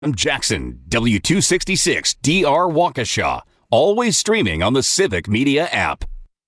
I'm Jackson, W266 DR Waukesha. Always streaming on the Civic Media app.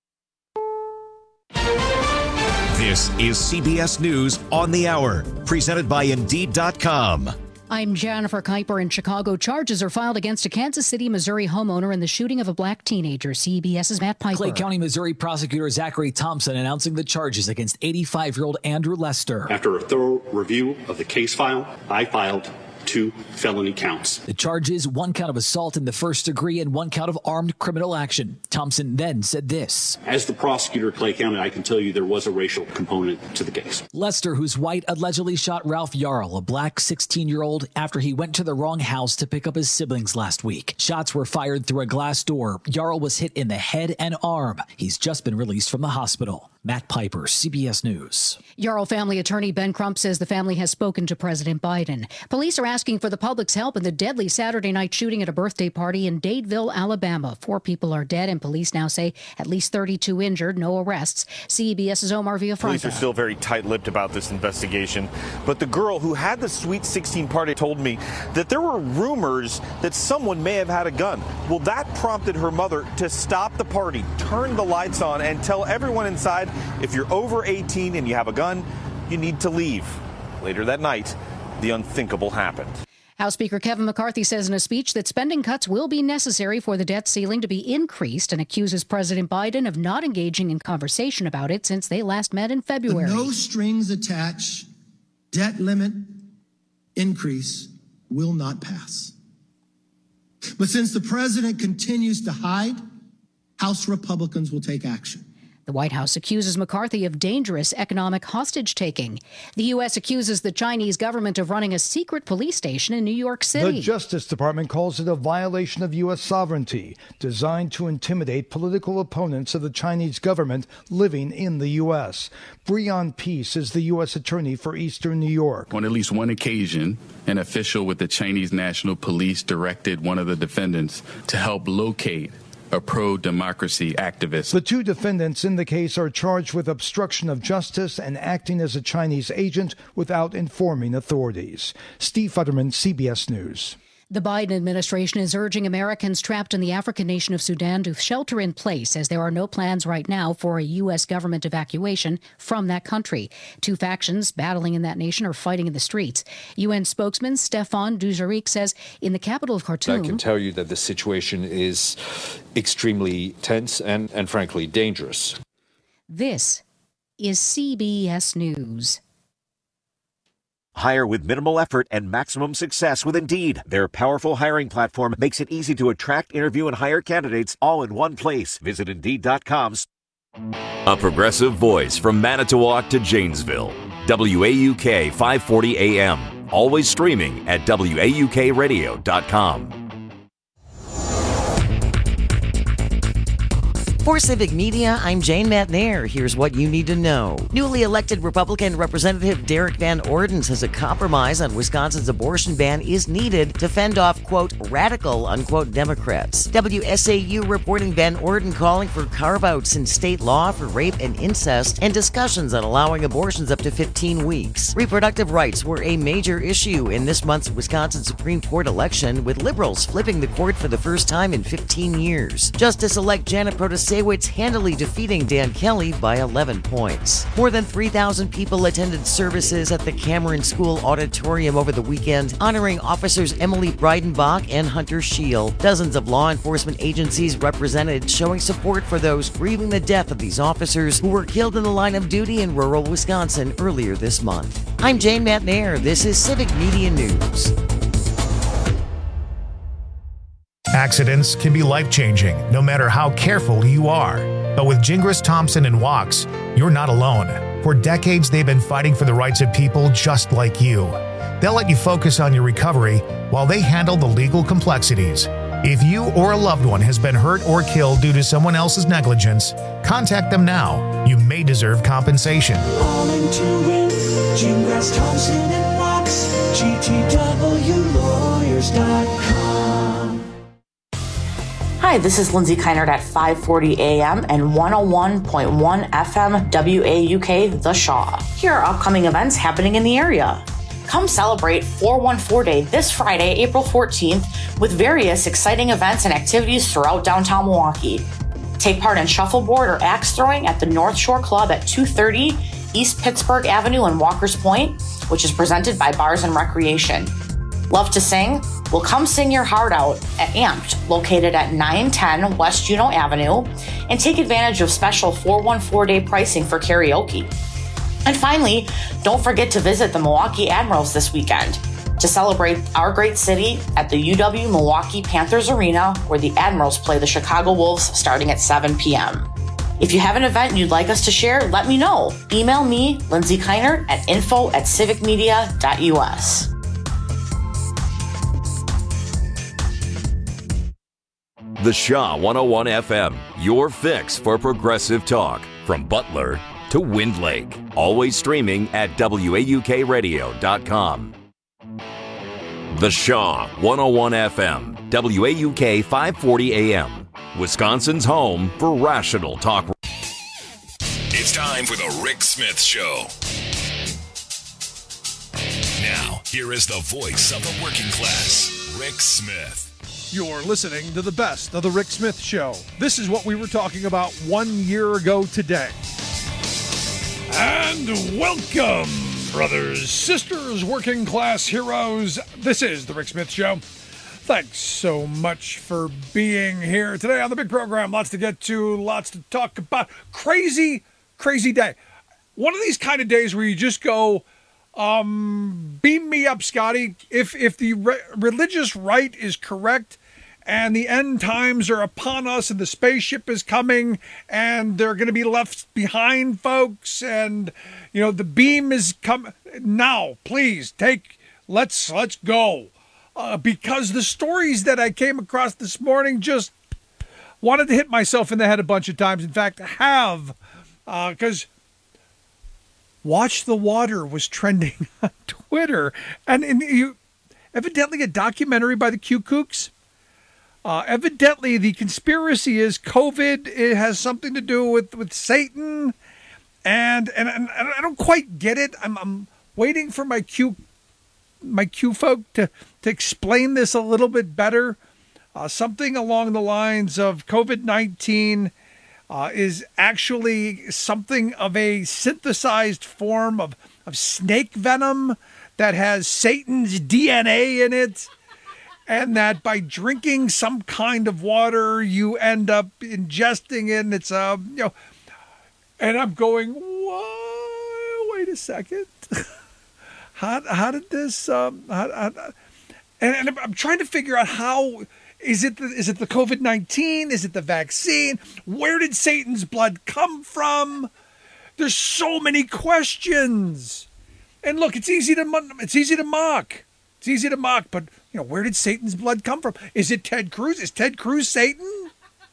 This is CBS News on the Hour, presented by Indeed.com. I'm Jennifer Kuiper in Chicago. Charges are filed against a Kansas City, Missouri homeowner in the shooting of a black teenager. CBS's Matt Piper. Clay County, Missouri prosecutor Zachary Thompson announcing the charges against 85-year-old Andrew Lester. After a thorough review of the case file, I filed 2 felony counts. The charges, 1 count of assault in the first degree and 1 count of armed criminal action. Thompson then said this. As the prosecutor of Clay County, I can tell you there was a racial component to the case. Lester, who's white, allegedly shot Ralph Yarl, a black 16-year-old, after he went to the wrong house to pick up his siblings last week. Shots were fired through a glass door. Yarl was hit in the head and arm. He's just been released from the hospital. Matt Piper, CBS News. Yarl family attorney Ben Crump says the family has spoken to President Biden. Police are asking for the public's help in the deadly Saturday night shooting at a birthday party in Dadeville, Alabama. 4 people are dead, and police now say at least 32 injured, no arrests. CBS's Omar Villafranca. Police are still very tight-lipped about this investigation, but the girl who had the Sweet 16 party told me that there were rumors that someone may have had a gun. Well, that prompted her mother to stop the party, turn the lights on, and tell everyone inside, if you're over 18 and you have a gun, you need to leave. Later that night, the unthinkable happened. House Speaker Kevin McCarthy says in a speech that spending cuts will be necessary for the debt ceiling to be increased and accuses President Biden of not engaging in conversation about it since they last met in February. The no strings attached debt limit increase will not pass. But since the president continues to hide, House Republicans will take action. The White House accuses McCarthy of dangerous economic hostage-taking. The U.S. accuses the Chinese government of running a secret police station in New York City. The Justice Department calls it a violation of U.S. sovereignty, designed to intimidate political opponents of the Chinese government living in the U.S. Breon Peace is the U.S. Attorney for Eastern New York. On at least one occasion, an official with the Chinese National Police directed one of the defendants to help locate a pro-democracy activist. The 2 defendants in the case are charged with obstruction of justice and acting as a Chinese agent without informing authorities. Steve Futterman, CBS News. The Biden administration is urging Americans trapped in the African nation of Sudan to shelter in place, as there are no plans right now for a U.S. government evacuation from that country. 2 factions battling in that nation are fighting in the streets. UN spokesman Stefan Dujarric says in the capital of Khartoum, I can tell you that the situation is extremely tense and frankly dangerous. This is CBS News. Hire with minimal effort and maximum success with Indeed. Their powerful hiring platform makes it easy to attract, interview, and hire candidates all in one place. Visit Indeed.com. A progressive voice from Manitowoc to Janesville. WAUK 540 AM. Always streaming at WAUKradio.com. For Civic Media, I'm Jane Matnair. Here's what you need to know. Newly elected Republican Representative Derek Van Orden says a compromise on Wisconsin's abortion ban is needed to fend off, quote, radical, unquote, Democrats. WSAU reporting Van Orden calling for carve-outs in state law for rape and incest and discussions on allowing abortions up to 15 weeks. Reproductive rights were a major issue in this month's Wisconsin Supreme Court election, with liberals flipping the court for the first time in 15 years. Justice-elect Janet Protasewicz handily defeating Dan Kelly by 11 points. More than 3,000 people attended services at the Cameron School Auditorium over the weekend, honoring officers Emily Breidenbach and Hunter Scheel. Dozens of law enforcement agencies represented, showing support for those grieving the death of these officers who were killed in the line of duty in rural Wisconsin earlier this month. I'm Jane Matnair. This is Civic Media News. Accidents can be life-changing, no matter how careful you are. But with Gingras Thompson and Wachs, you're not alone. For decades, they've been fighting for the rights of people just like you. They'll let you focus on your recovery while they handle the legal complexities. If you or a loved one has been hurt or killed due to someone else's negligence, contact them now. You may deserve compensation. All into it, Gingras Thompson and Wachs, GTWlawyers.com. Hi, this is Lindsay Keinert at 540 AM and 101.1 FM WAUK The Shaw. Here are upcoming events happening in the area. Come celebrate 414 Day this Friday, April 14th, with various exciting events and activities throughout downtown Milwaukee. Take part in shuffleboard or axe throwing at the North Shore Club at 230 East Pittsburgh Avenue in Walker's Point, which is presented by Bars and Recreation. Love to sing? Well, come sing your heart out at Amped, located at 910 West Juneau Avenue, and take advantage of special 414 Day pricing for karaoke. And finally, don't forget to visit the Milwaukee Admirals this weekend to celebrate our great city at the UW Milwaukee Panthers Arena, where the Admirals play the Chicago Wolves starting at 7 p.m. If you have an event you'd like us to share, let me know. Email me, Lindsay Keinert, at info@civicmedia.us. The Shaw 101 FM, your fix for progressive talk. From Butler to Wind Lake. Always streaming at WAUKradio.com. The Shaw 101 FM, WAUK 540 AM. Wisconsin's home for rational talk. It's time for the Rick Smith Show. Now, here is the voice of the working class, Rick Smith. You're listening to the best of the Rick Smith Show. This is what we were talking about 1 year ago today. And welcome, brothers, sisters, working class heroes. This is the Rick Smith Show. Thanks so much for being here today on the big program. Lots to get to, lots to talk about. Crazy, crazy day. One of these kind of days where you just go, beam me up, Scotty. If the religious right is correct, and the end times are upon us, and the spaceship is coming, and they're going to be left behind, folks, and, you know, the beam is coming. Now, please, let's go. Because the stories that I came across this morning just wanted to hit myself in the head a bunch of times. In fact, I have, because Watch the Water was trending on Twitter, and evidently a documentary by the Q Kooks. Evidently, the conspiracy is COVID. It has something to do with Satan, and I don't quite get it. I'm waiting for my Q folk to explain this a little bit better. Something along the lines of COVID-19 is actually something of a synthesized form of snake venom that has Satan's DNA in it. And that by drinking some kind of water, you end up ingesting it. And it's, and I'm going, whoa, wait a second. How did this, and I'm trying to figure out how, is it the COVID-19? Is it the vaccine? Where did Satan's blood come from? There's so many questions. And look, it's easy to mock. It's easy to mock, but, you know, where did Satan's blood come from? Is it Ted Cruz? Is Ted Cruz Satan?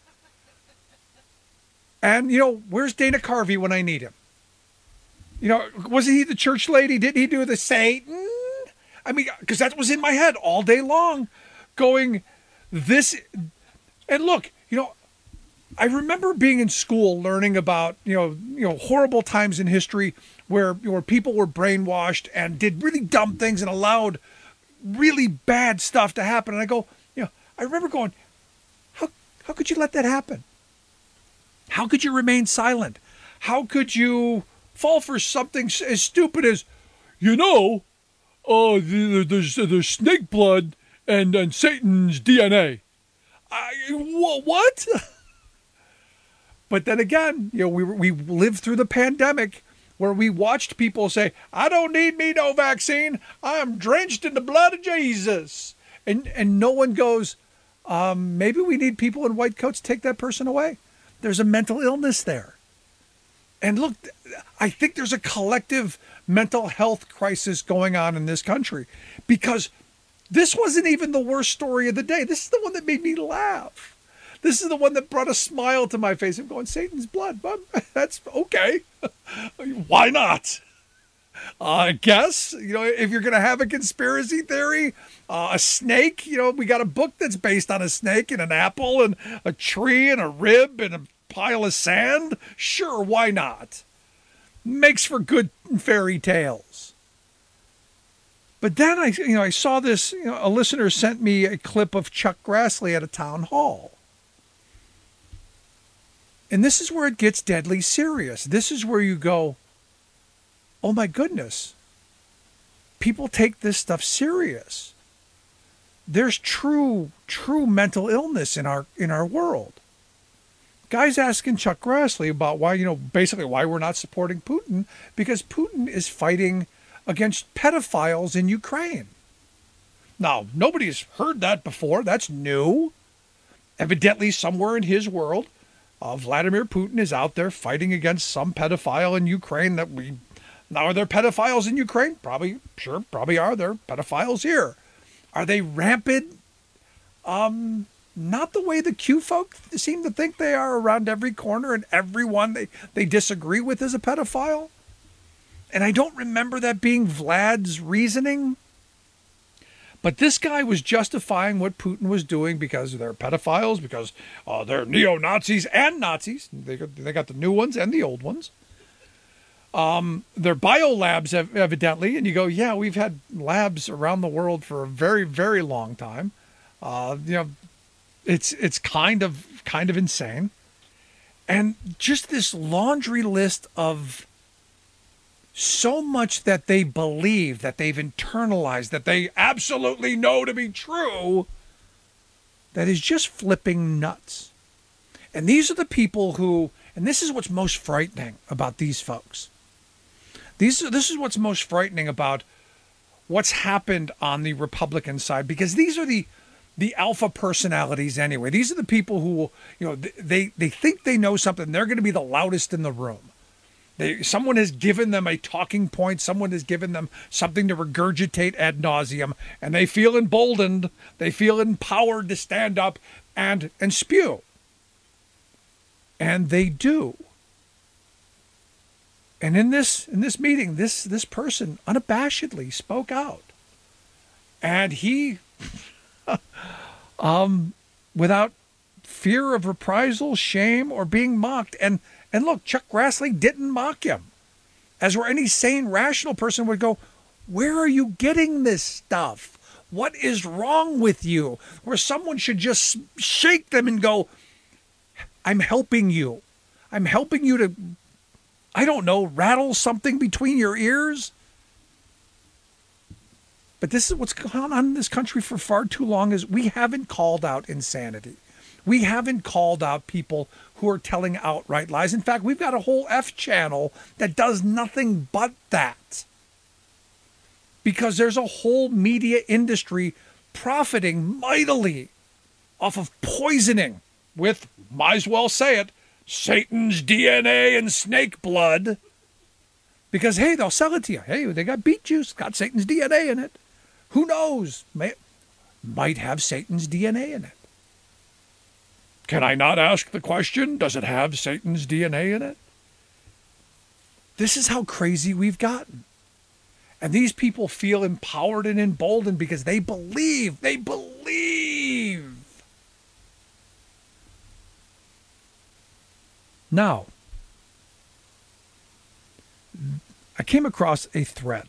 And, you know, where's Dana Carvey when I need him? You know, wasn't he the church lady? Didn't he do the Satan? I mean, because that was in my head all day long, going, this. And look, you know, I remember being in school learning about, you know, horrible times in history where people were brainwashed and did really dumb things and allowed really bad stuff to happen. And I go, you know, I remember going, how could you let that happen? How could you remain silent? How could you fall for something as stupid as, you know, there's snake blood and Satan's DNA? What? But then again, you know, we lived through the pandemic where we watched people say, I don't need me no vaccine. I'm drenched in the blood of Jesus. And no one goes, maybe we need people in white coats to take that person away. There's a mental illness there. And look, I think there's a collective mental health crisis going on in this country, because this wasn't even the worst story of the day. This is the one that made me laugh. This is the one that brought a smile to my face. I'm going, Satan's blood. That's okay. Why not? I guess, you know, if you're going to have a conspiracy theory, a snake, you know, we got a book that's based on a snake and an apple and a tree and a rib and a pile of sand. Sure, why not? Makes for good fairy tales. But then I saw this, a listener sent me a clip of Chuck Grassley at a town hall. And this is where it gets deadly serious. This is where you go, oh my goodness, people take this stuff serious. There's true mental illness in our world. Guy's asking Chuck Grassley about why, basically why we're not supporting Putin, because Putin is fighting against pedophiles in Ukraine. Now, nobody's heard that before. That's new. Evidently, somewhere in his world, Vladimir Putin is out there fighting against some pedophile in Ukraine now, are there pedophiles in Ukraine? Probably are there pedophiles here. Are they rampant? Not the way the Q folk seem to think they are around every corner, and everyone they disagree with is a pedophile. And I don't remember that being Vlad's reasoning. But this guy was justifying what Putin was doing because they're pedophiles, because they're neo-Nazis and Nazis. They got the new ones and the old ones. They're biolabs, evidently. And you go, yeah, we've had labs around the world for a very, very long time. It's kind of insane. And just this laundry list of so much that they believe, that they've internalized, that they absolutely know to be true, that is just flipping nuts. And these are the people who, and this is what's most frightening about these folks. This is what's most frightening about what's happened on the Republican side, because these are the alpha personalities anyway. These are the people who, they think they know something. They're going to be the loudest in the room. Someone has given them a talking point. Someone has given them something to regurgitate ad nauseum, and they feel emboldened. They feel empowered to stand up and spew. And they do. And in this meeting, this person unabashedly spoke out, and he, without fear of reprisal, shame, or being mocked, and look, Chuck Grassley didn't mock him, as where any sane, rational person would go, where are you getting this stuff? What is wrong with you? Where someone should just shake them and go, I'm helping you. I'm helping you to, I don't know, rattle something between your ears. But this is what's gone on in this country for far too long, is we haven't called out insanity. We haven't called out people who are telling outright lies. In fact, we've got a whole F channel that does nothing but that. Because there's a whole media industry profiting mightily off of poisoning with, might as well say it, Satan's DNA and snake blood. Because, hey, they'll sell it to you. Hey, they got beet juice, got Satan's DNA in it. Who knows? Might have Satan's DNA in it. Can I not ask the question, does it have Satan's DNA in it? This is how crazy we've gotten. And these people feel empowered and emboldened because they believe. They believe. Now, I came across a thread.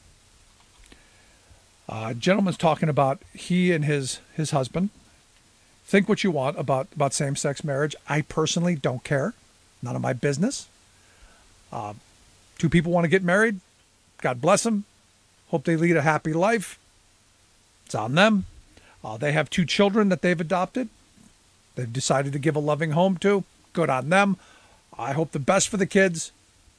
A gentleman's talking about he and his husband. Think what you want about same-sex marriage. I personally don't care. None of my business. Two people want to get married. God bless them. Hope they lead a happy life. It's on them. They have 2 children that they've adopted. They've decided to give a loving home to. Good on them. I hope the best for the kids.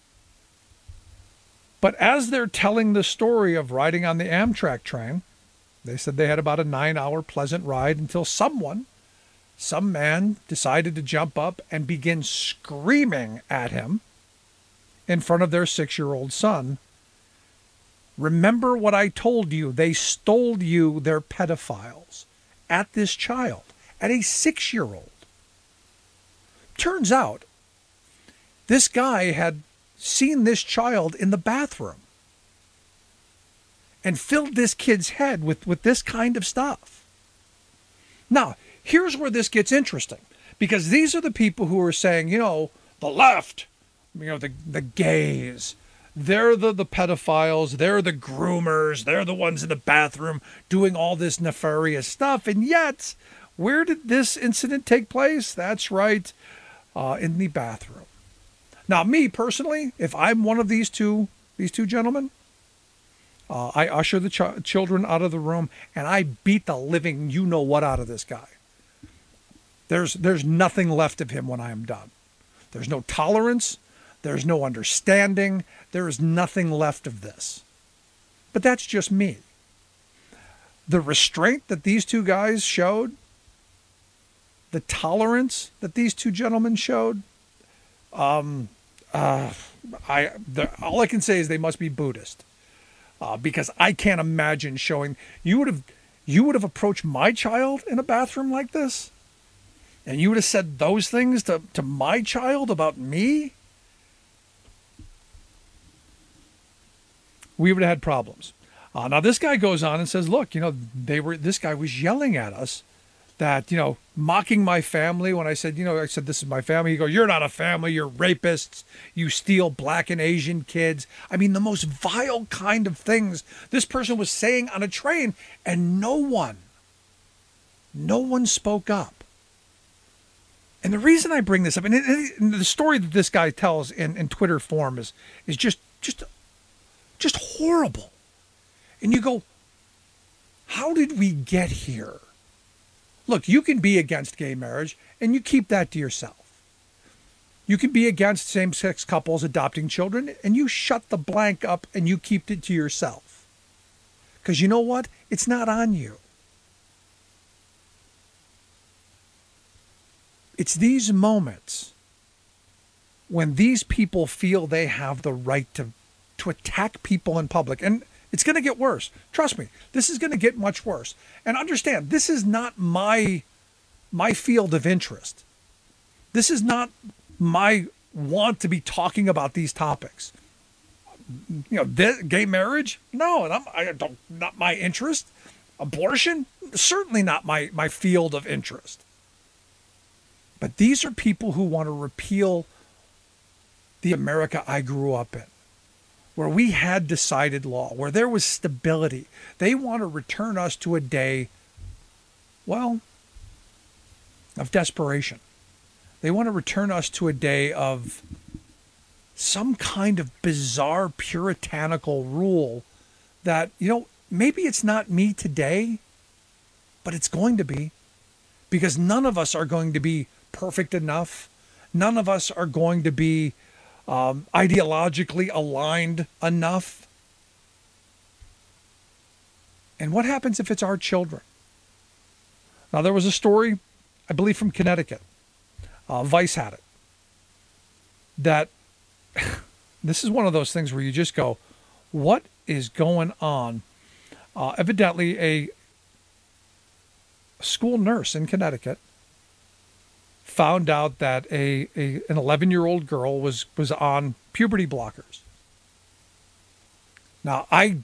But as they're telling the story of riding on the Amtrak train, they said they had about a 9-hour pleasant ride until some man decided to jump up and begin screaming at him in front of their 6-year-old son. Remember what I told you. They stole you, their pedophiles, at this child, at a 6-year-old. Turns out, this guy had seen this child in the bathroom and filled this kid's head with this kind of stuff. Now, here's where this gets interesting, because these are the people who are saying, the left, the gays, they're the pedophiles, they're the groomers, they're the ones in the bathroom doing all this nefarious stuff. And yet, where did this incident take place? That's right, in the bathroom. Now, me personally, if I'm one of these two gentlemen, I usher the children out of the room and I beat the living you-know-what out of this guy. There's nothing left of him when I am done. There's no tolerance. There's no understanding. There is nothing left of this. But that's just me. The restraint that these two guys showed, the tolerance that these two gentlemen showed, all I can say is they must be Buddhist, because I can't imagine showing. You would have approached my child in a bathroom like this, and you would have said those things to my child about me. We would have had problems. Now this guy goes on and says, "Look, this guy was yelling at us." That, mocking my family when I said, I said, this is my family. He goes, "You're not a family. You're rapists. You steal Black and Asian kids." I mean, the most vile kind of things this person was saying on a train, and no one spoke up. And the reason I bring this up, and the story that this guy tells in Twitter form is just horrible. And you go, how did we get here? Look, you can be against gay marriage, and you keep that to yourself. You can be against same-sex couples adopting children, and you shut the blank up, and you keep it to yourself. Because you know what? It's not on you. It's these moments when these people feel they have the right to attack people in public. And it's going to get worse. Trust me, this is going to get much worse. And understand, this is not my field of interest. This is not my want to be talking about these topics. Gay marriage? No, not my interest. Abortion? Certainly not my field of interest. But these are people who want to repeal the America I grew up in, where we had decided law, where there was stability. They want to return us to a day, of desperation. They want to return us to a day of some kind of bizarre puritanical rule that, maybe it's not me today, but it's going to be, because none of us are going to be perfect enough. None of us are going to be ideologically aligned enough. And what happens if it's our children? Now, there was a story, I believe, from Connecticut. Vice had it. That this is one of those things where you just go, what is going on? Evidently, a school nurse in Connecticut found out that an 11-year-old girl was on puberty blockers. Now, I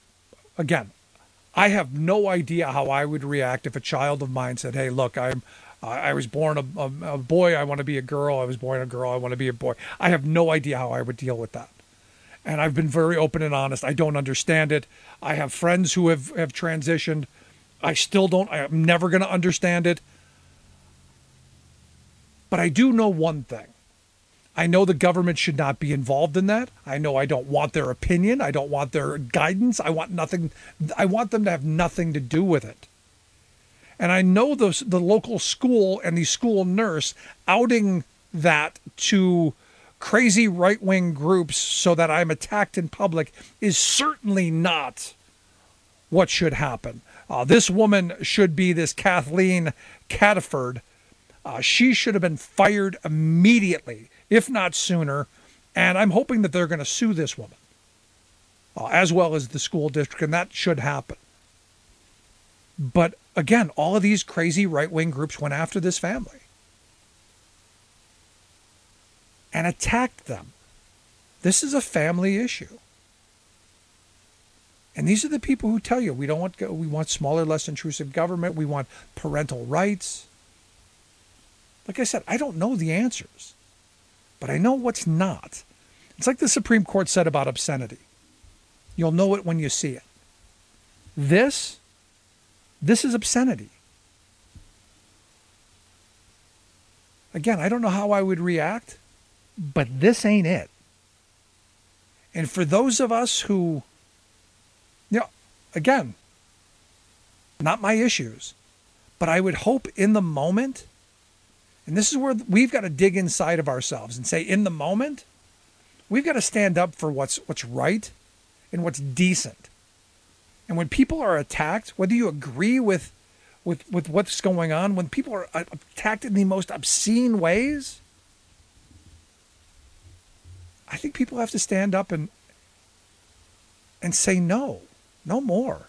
have no idea how I would react if a child of mine said, "Hey, look, I was born a boy, I want to be a girl. I was born a girl, I want to be a boy." I have no idea how I would deal with that. And I've been very open and honest. I don't understand it. I have friends who have transitioned. I still don't. I'm never going to understand it. But I do know one thing. I know the government should not be involved in that. I know I don't want their opinion. I don't want their guidance. I want nothing. I want them to have nothing to do with it. And I know the local school and the school nurse outing that to crazy right-wing groups so that I'm attacked in public is certainly not what should happen. This woman should be this Kathleen Cataford. She should have been fired immediately, if not sooner. And I'm hoping that they're going to sue this woman, as well as the school district, and that should happen. But again, all of these crazy right-wing groups went after this family and attacked them. This is a family issue. And these are the people who tell you we want smaller, less intrusive government. We want parental rights. Like I said, I don't know the answers, but I know what's not. It's like the Supreme Court said about obscenity. You'll know it when you see it. This is obscenity. Again, I don't know how I would react, but this ain't it. And for those of us who, again, not my issues, but I would hope in the moment, and this is where we've got to dig inside of ourselves and say, in the moment, we've got to stand up for what's right and what's decent. And when people are attacked, whether you agree with what's going on, when people are attacked in the most obscene ways, I think people have to stand up and say no more.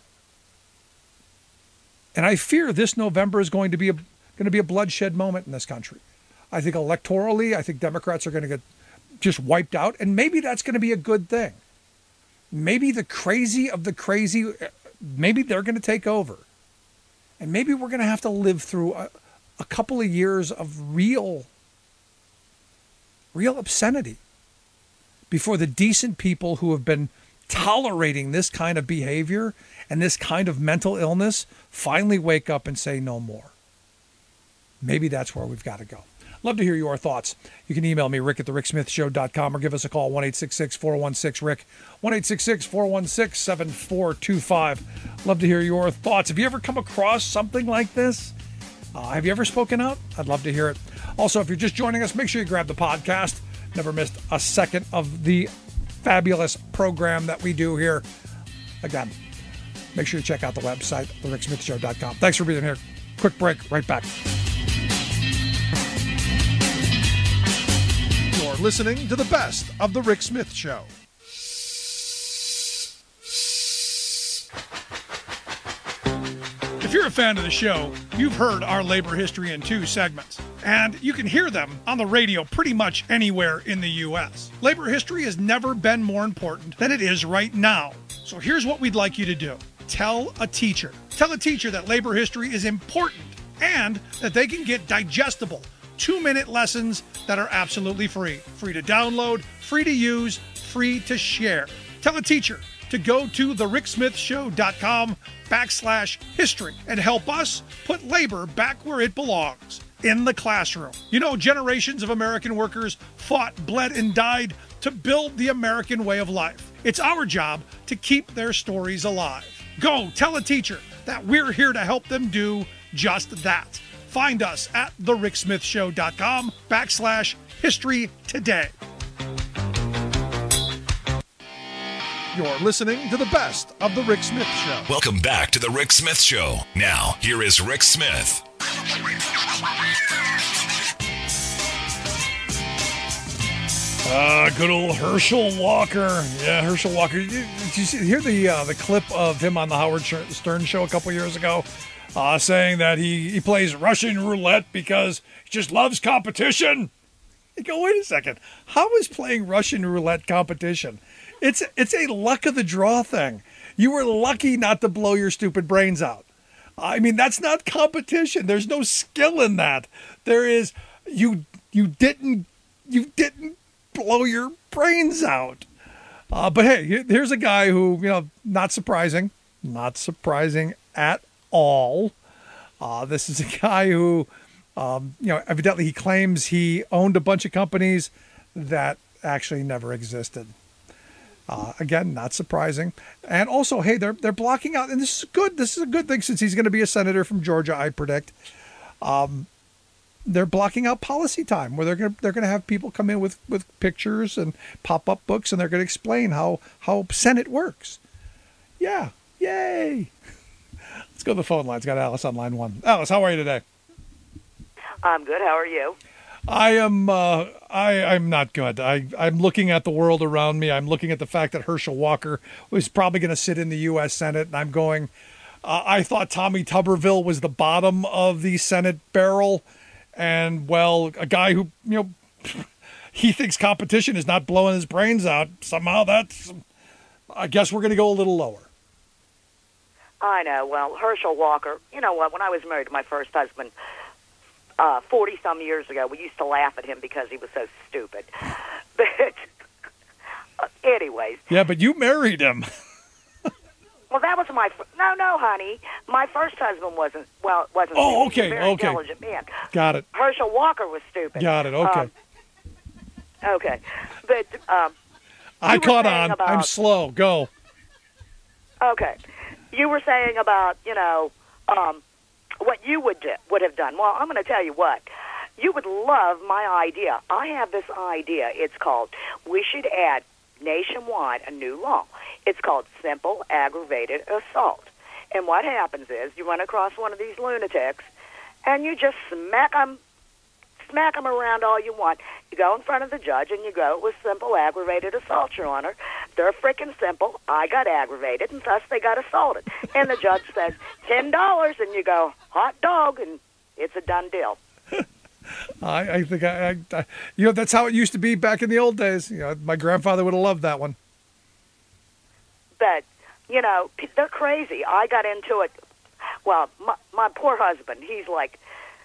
And I fear this November is going to be a bloodshed moment in this country. I think electorally, I think Democrats are going to get just wiped out, and maybe that's going to be a good thing. Maybe the crazy of the crazy, maybe they're going to take over. And maybe we're going to have to live through a couple of years of real obscenity before the decent people who have been tolerating this kind of behavior and this kind of mental illness finally wake up and say no more. Maybe that's where we've got to go. Love to hear your thoughts. You can email me, rick@thericksmithshow.com, or give us a call, 1-866-416-RICK, 1-866-416-7425. Love to hear your thoughts. Have you ever come across something like this? Have you ever spoken out? I'd love to hear it. Also, if you're just joining us, make sure you grab the podcast. Never missed a second of the fabulous program that we do here. Again, make sure you check out the website, thericksmithshow.com. Thanks for being here. Quick break, right back. You're listening to the best of The Rick Smith Show. If you're a fan of the show, you've heard our labor history in 2 segments, and you can hear them on the radio pretty much anywhere in the U.S. Labor history has never been more important than it is right now. So here's what we'd like you to do. Tell a teacher. Tell a teacher that labor history is important and that they can get digestible 2-minute lessons that are absolutely free. Free to download, free to use, free to share. Tell a teacher to go to thericksmithshow.com/history and help us put labor back where it belongs, in the classroom. You know, generations of American workers fought, bled, and died to build the American way of life. It's our job to keep their stories alive. Go tell a teacher that we're here to help them do just that. Find us at thericksmithshow.com/history today. You're listening to the best of The Rick Smith Show. Welcome back to The Rick Smith Show. Now, here is Rick Smith. Good old Herschel Walker. Yeah, Herschel Walker. Did you hear the clip of him on the Howard Stern show a couple years ago? Saying that he plays Russian roulette because he just loves competition. You go, wait a second. How is playing Russian roulette competition? It's a luck of the draw thing. You were lucky not to blow your stupid brains out. I mean, that's not competition. There's no skill in that. There is you didn't blow your brains out. But hey, here's a guy who, not surprising at all. This is a guy who, evidently he claims he owned a bunch of companies that actually never existed. Again, not surprising. And also, hey, they're blocking out, and this is good. This is a good thing since he's going to be a senator from Georgia, I predict. They're blocking out policy time where they're going to have people come in with pictures and pop-up books, and they're going to explain how Senate works. Yeah, yay. Let's go to the phone line. It's got Alice on line 1. Alice, how are you today? I'm good. How are you? I am. I'm not good. I'm looking at the world around me. I'm looking at the fact that Herschel Walker was probably going to sit in the U.S. Senate, and I'm going. I thought Tommy Tuberville was the bottom of the Senate barrel, and well, a guy who he thinks competition is not blowing his brains out. Somehow that's. I guess we're going to go a little lower. I know. Well, Herschel Walker. You know what? When I was married to my first husband. 40-some years ago, we used to laugh at him because he was so stupid. But Anyways. Yeah, but you married him. Well, that was my no, honey. My first husband wasn't Oh, stupid. He was okay, a very okay. intelligent man. Got it. Herschel Walker was stupid. Got it. Okay. Okay, but I caught on. About, I'm slow. Go. Okay, you were saying about what you would have done. Well, I'm going to tell you what. You would love my idea. I have this idea. It's called, we should add nationwide a new law. It's called simple aggravated assault. And what happens is you run across one of these lunatics and you just smack them around all you want. You go in front of the judge and you go, it was simple aggravated assault, Your Honor. They're freaking simple. I got aggravated and thus they got assaulted. And the judge says, $10. And you go, hot dog, and it's a done deal. I think I that's how it used to be back in the old days. My grandfather would have loved that one. But, they're crazy. I got into it. Well, my poor husband, he's like,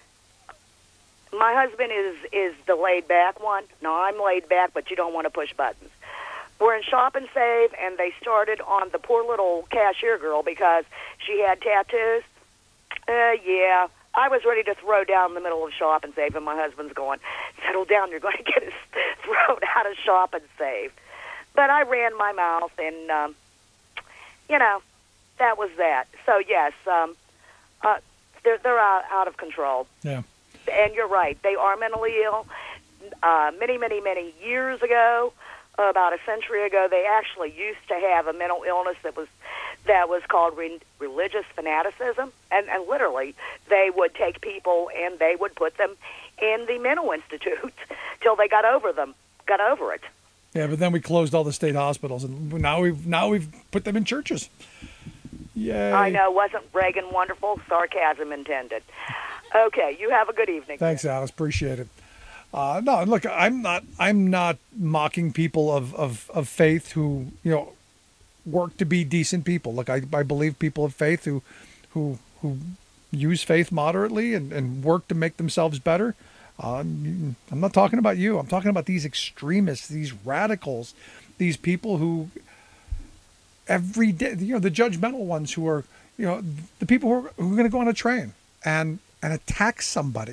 my husband is the laid back one. No, I'm laid back, but you don't want to push buttons. We're in Shop and Save, and they started on the poor little cashier girl because she had tattoos. Yeah. I was ready to throw down in the middle of Shop and Save, and my husband's going, settle down, you're going to get us thrown out of Shop and Save. But I ran my mouth, and, that was that. So, yes, they're out of control. Yeah. And you're right. They are mentally ill. Many, many, many years ago, about a century ago, they actually used to have a mental illness that was called religious fanaticism, and literally they would take people and they would put them in the mental institute till they got over it. Yeah, but then we closed all the state hospitals, and now we've put them in churches. Yay! I know, wasn't Reagan wonderful? Sarcasm intended. Okay, you have a good evening. Thanks, Alice. Appreciate it. No, look, I'm not mocking people of faith who work to be decent people. Look, I believe people of faith who use faith moderately and work to make themselves better. I'm not talking about you. I'm talking about these extremists, these radicals, these people who every day, the judgmental ones who are, the people who are going to go on a train and attack somebody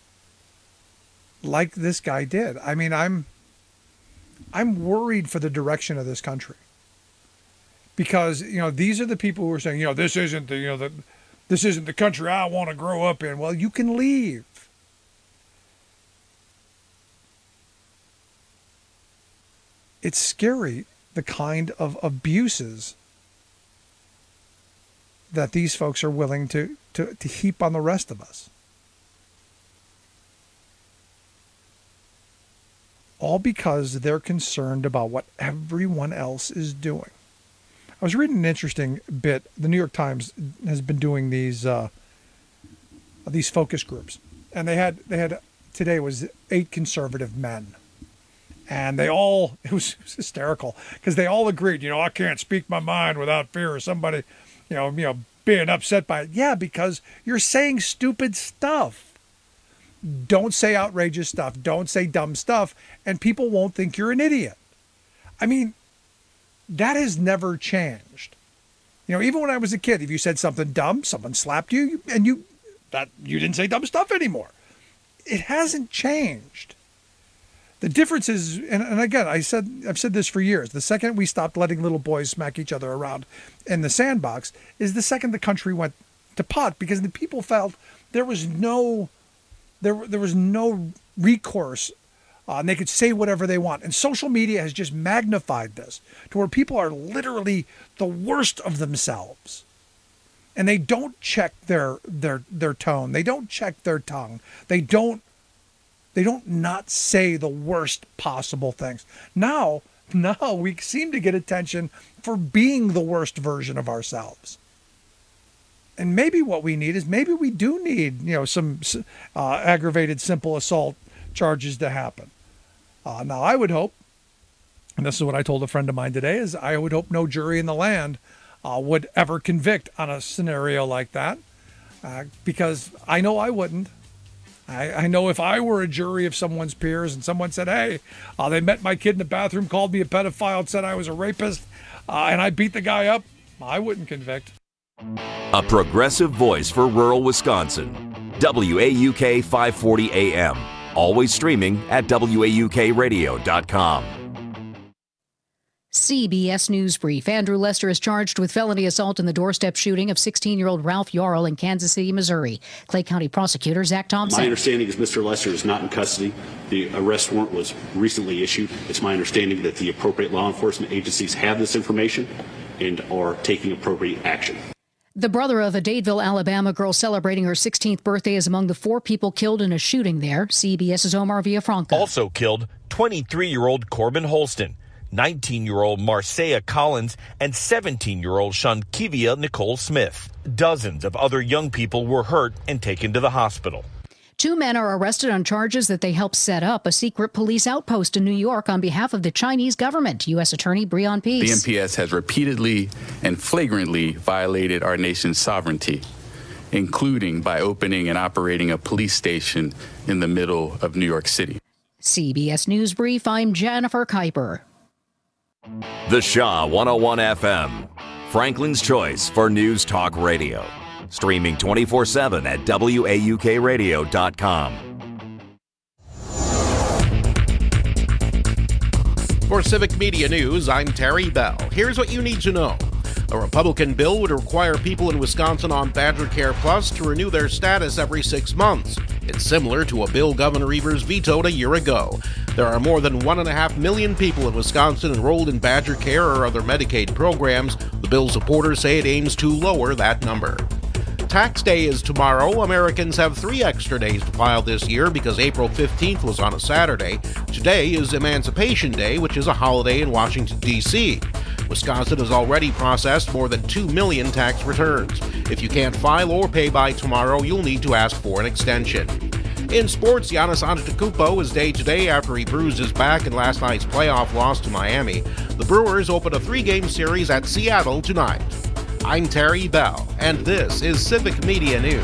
like this guy did. I mean, I'm worried for the direction of this country. Because, these are the people who are saying, this isn't the country I want to grow up in. Well, you can leave. It's scary, the kind of abuses that these folks are willing to heap on the rest of us. All because they're concerned about what everyone else is doing. I was reading an interesting bit. The New York Times has been doing these focus groups, and they had today was 8 conservative men, and it was hysterical because they all agreed. I can't speak my mind without fear of somebody, being upset by it. Yeah, because you're saying stupid stuff. Don't say outrageous stuff. Don't say dumb stuff, and people won't think you're an idiot. I mean, that has never changed. Even when I was a kid, if you said something dumb, someone slapped you, and you didn't say dumb stuff anymore. It hasn't changed. The difference is, and again, I've said this for years, the second we stopped letting little boys smack each other around in the sandbox is the second the country went to pot, because the people felt there was no recourse, and they could say whatever they want. And social media has just magnified this to where people are literally the worst of themselves. And they don't check their tone. They don't check their tongue. They don't not say the worst possible things. Now we seem to get attention for being the worst version of ourselves. And maybe what we need is we do need, some aggravated simple assault charges to happen. Now, I would hope, and this is what I told a friend of mine today, is I would hope no jury in the land would ever convict on a scenario like that, because I know I wouldn't. I know if I were a jury of someone's peers and someone said, hey, they met my kid in the bathroom, called me a pedophile, and said I was a rapist, and I beat the guy up, I wouldn't convict. A progressive voice for rural Wisconsin. WAUK 540 AM. Always streaming at WAUKradio.com. CBS News Brief. Andrew Lester is charged with felony assault in the doorstep shooting of 16-year-old Ralph Yarl in Kansas City, Missouri. Clay County prosecutor Zach Thompson. My understanding is Mr. Lester is not in custody. The arrest warrant was recently issued. It's my understanding that the appropriate law enforcement agencies have this information and are taking appropriate action. The brother of a Dadeville, Alabama girl celebrating her 16th birthday is among the 4 people killed in a shooting there. CBS's Omar Villafranca. Also killed, 23-year-old Corbin Holston, 19-year-old Marcia Collins, and 17-year-old Shankivia Nicole Smith. Dozens of other young people were hurt and taken to the hospital. 2 men are arrested on charges that they helped set up a secret police outpost in New York on behalf of the Chinese government. U.S. Attorney Breon Peace. The MPS has repeatedly and flagrantly violated our nation's sovereignty, including by opening and operating a police station in the middle of New York City. CBS News Brief, I'm Jennifer Kuiper. The Shaw 101 FM. Franklin's choice for News Talk Radio. Streaming 24/7 at WAUKradio.com. For Civic Media News, I'm Terry Bell. Here's what you need to know. A Republican bill would require people in Wisconsin on Badger Care Plus to renew their status every 6 months. It's similar to a bill Governor Evers vetoed a year ago. There are more than 1.5 million people in Wisconsin enrolled in Badger Care or other Medicaid programs. The bill's supporters say it aims to lower that number. Tax Day is tomorrow. Americans have 3 extra days to file this year because April 15th was on a Saturday. Today is Emancipation Day, which is a holiday in Washington, D.C. Wisconsin has already processed more than 2 million tax returns. If you can't file or pay by tomorrow, you'll need to ask for an extension. In sports, Giannis Antetokounmpo is day-to-day after he bruised his back in last night's playoff loss to Miami. The Brewers open a 3-game series at Seattle tonight. I'm Terry Bell, and this is Civic Media News.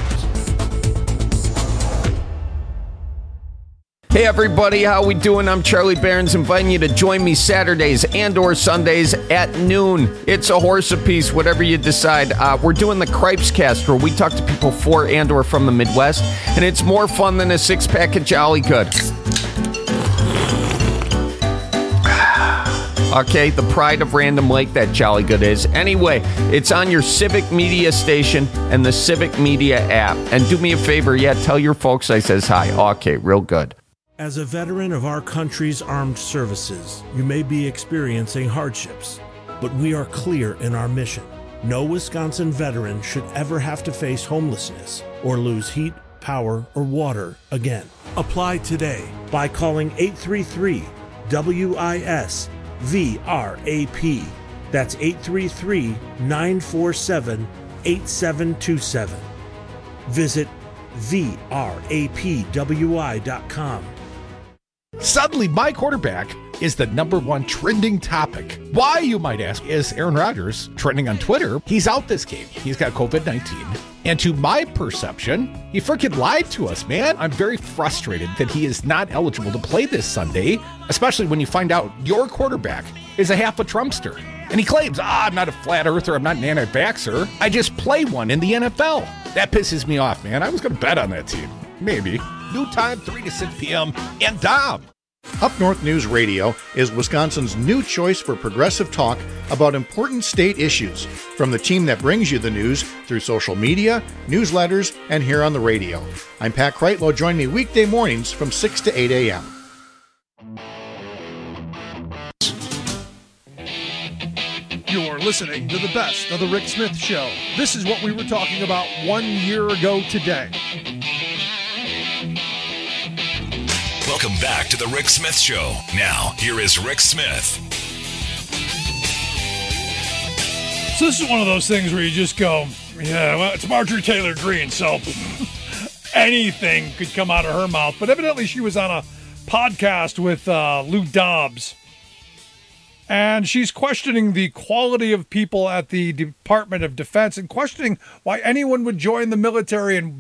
Hey everybody, how we doing? I'm Charlie Barons, inviting you to join me Saturdays and or Sundays at noon. It's a horse apiece, whatever you decide. We're doing the Cripes Cast, where we talk to people for and or from the Midwest, and it's more fun than a 6-pack of Jolly Good. Okay, the pride of Random Lake, that Jolly Good is. Anyway, it's on your Civic Media station and the Civic Media app. And do me a favor, tell your folks I says hi. Okay, real good. As a veteran of our country's armed services, you may be experiencing hardships, but we are clear in our mission. No Wisconsin veteran should ever have to face homelessness or lose heat, power, or water again. Apply today by calling 833-WIS-VRAP. That's 833-947-8727. Visit VRAPWI.com. Suddenly, my quarterback is the #1 trending topic. Why, you might ask, is Aaron Rodgers trending on Twitter? He's out this game. He's got COVID-19. And to my perception, he freaking lied to us, man. I'm very frustrated that he is not eligible to play this Sunday, especially when you find out your quarterback is a half a Trumpster. And he claims, I'm not a flat earther, I'm not an anti-vaxxer. I just play one in the NFL. That pisses me off, man. I was going to bet on that team. Maybe. New time, 3 to 6 p.m. And Dom. Up North News Radio is Wisconsin's new choice for progressive talk about important state issues, from the team that brings you the news through social media, newsletters, and here on the radio. I'm Pat Kreitlow. Join me weekday mornings from 6 to 8 a.m. You're listening to the best of the Rick Smith Show. This is what we were talking about 1 year ago today. Welcome back to the Rick Smith Show. Now, here is Rick Smith. So this is one of those things where you just go, yeah, well, it's Marjorie Taylor Greene, so anything could come out of her mouth. But evidently she was on a podcast with Lou Dobbs, and she's questioning the quality of people at the Department of Defense and questioning why anyone would join the military and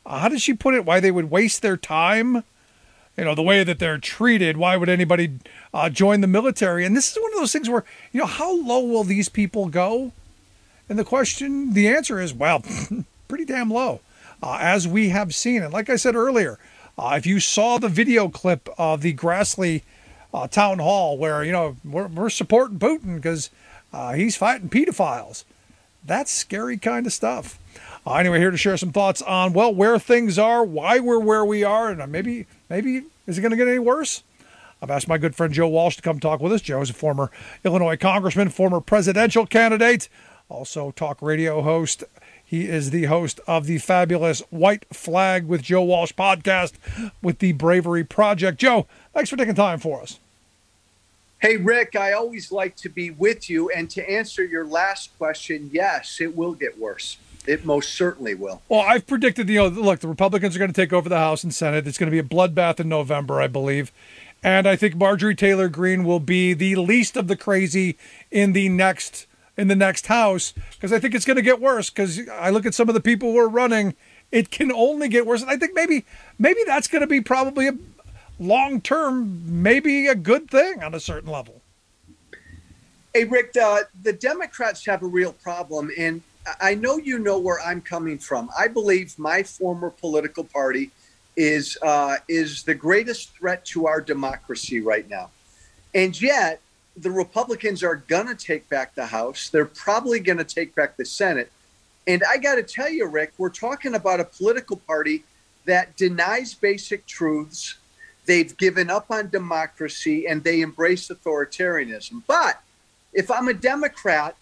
how did she put it? Why they would waste their time? You know, the way that they're treated. Why would anybody join the military? And this is one of those things where, you know, how low will these people go? And the answer is, well, pretty damn low, as we have seen. And like I said earlier, if you saw the video clip of the Grassley town hall where, you know, we're supporting Putin because he's fighting pedophiles, that's scary kind of stuff. Anyway, here to share some thoughts on, well, where things are, why we're where we are, and maybe is it going to get any worse? I've asked my good friend Joe Walsh to come talk with us. Joe is a former Illinois congressman, former presidential candidate, also talk radio host. He is the host of the fabulous White Flag with Joe Walsh podcast with the Bravery Project. Joe, thanks for taking time for us. Hey, Rick, I always like to be with you. And to answer your last question, yes, it will get worse. It most certainly will. Well, I've predicted, you know, look, the Republicans are going to take over the House and Senate. It's going to be a bloodbath in November, I believe. And I think Marjorie Taylor Greene will be the least of the crazy in the next House, because I think it's going to get worse, because I look at some of the people who are running, it can only get worse. And I think maybe that's going to be probably a long-term, maybe a good thing on a certain level. Hey, Rick, the Democrats have a real problem, and I know you know where I'm coming from. I believe my former political party is the greatest threat to our democracy right now. And yet, the Republicans are going to take back the House. They're probably going to take back the Senate. And I got to tell you, Rick, we're talking about a political party that denies basic truths. They've given up on democracy, and they embrace authoritarianism. But if I'm a Democrat,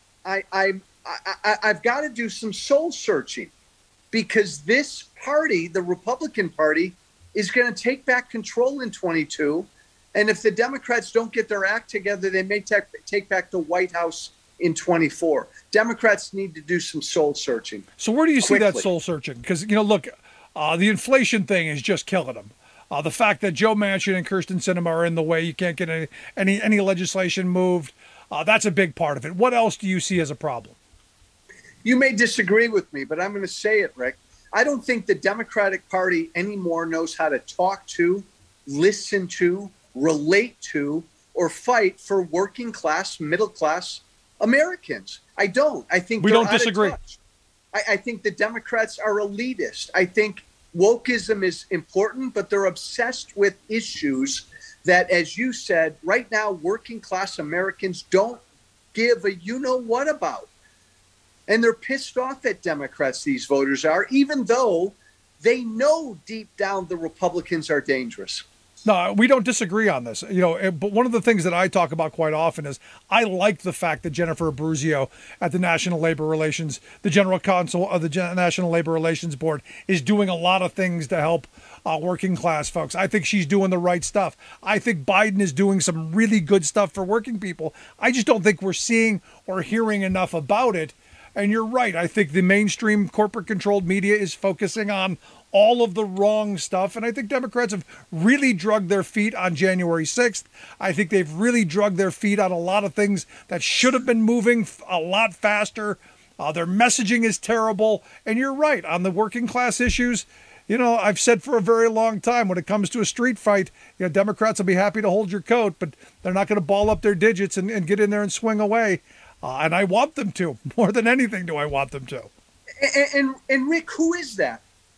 I've got to do some soul searching, because this party, the Republican Party, is going to take back control in 22. And if the Democrats don't get their act together, they may take back the White House in 24. Democrats need to do some soul searching. So where do you see that soul searching? Because, you know, look, the inflation thing is just killing them. The fact that Joe Manchin and Kyrsten Sinema are in the way, you can't get any legislation moved. That's a big part of it. What else do you see as a problem? You may disagree with me, but I'm going to say it, Rick. I don't think the Democratic Party anymore knows how to talk to, listen to, relate to, or fight for working class, middle class Americans. I don't. I think we don't disagree. I think the Democrats are elitist. I think wokeism is important, but they're obsessed with issues that, as you said, right now, working class Americans don't give a you-know-what about. And they're pissed off at Democrats, these voters are, even though they know deep down the Republicans are dangerous. No, we don't disagree on this. You know, but one of the things that I talk about quite often is I like the fact that Jennifer Abruzzo at the National Labor Relations, the General Counsel of the National Labor Relations Board, is doing a lot of things to help working class folks. I think she's doing the right stuff. I think Biden is doing some really good stuff for working people. I just don't think we're seeing or hearing enough about it. And you're right. I think the mainstream corporate-controlled media is focusing on all of the wrong stuff. And I think Democrats have really drugged their feet on January 6th. I think they've really drugged their feet on a lot of things that should have been moving a lot faster. Their messaging is terrible. And you're right. On the working class issues, you know, I've said for a very long time, when it comes to a street fight, you know, Democrats will be happy to hold your coat, but they're not going to ball up their digits and get in there and swing away. And I want them to. More than anything do I want them to. And Rick, who is that?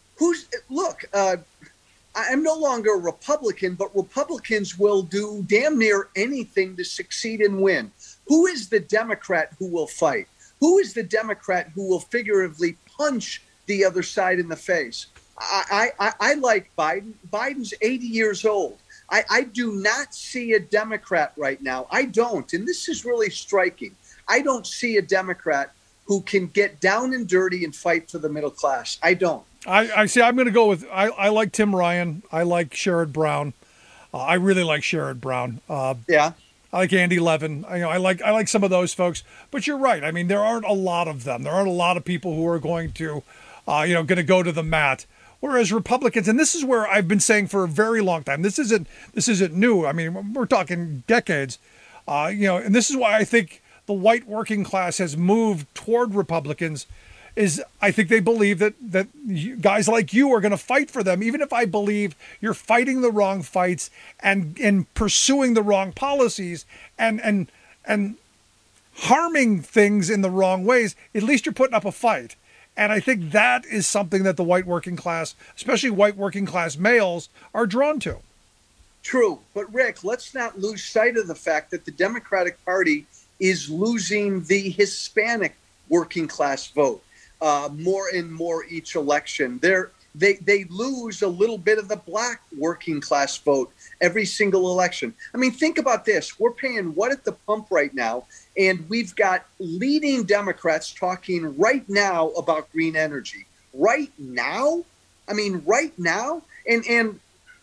I'm no longer a Republican, but Republicans will do damn near anything to succeed and win. Who is the Democrat who will fight? Who is the Democrat who will figuratively punch the other side in the face? I like Biden. Biden's 80 years old. I do not see a Democrat right now. I don't. And this is really striking. I don't see a Democrat who can get down and dirty and fight for the middle class. I don't. I see. I'm going to go with, I like Tim Ryan. I like Sherrod Brown. I really like Sherrod Brown. Yeah. I like Andy Levin. I like some of those folks. But you're right. I mean, there aren't a lot of them. There aren't a lot of people who are going to, going to go to the mat. Whereas Republicans, and this is where I've been saying for a very long time, this isn't new. I mean, we're talking decades. And this is why I think the white working class has moved toward Republicans, is I think they believe that guys like you are going to fight for them, even if I believe you're fighting the wrong fights and pursuing the wrong policies and harming things in the wrong ways. At least you're putting up a fight. And I think that is something that the white working class, especially white working class males, are drawn to. True. But Rick, let's not lose sight of the fact that the Democratic Party is losing the Hispanic working class vote more and more each election. They lose a little bit of the black working class vote every single election. I mean, think about this. We're paying what at the pump right now? And we've got leading Democrats talking right now about green energy. Right now? I mean, right now? And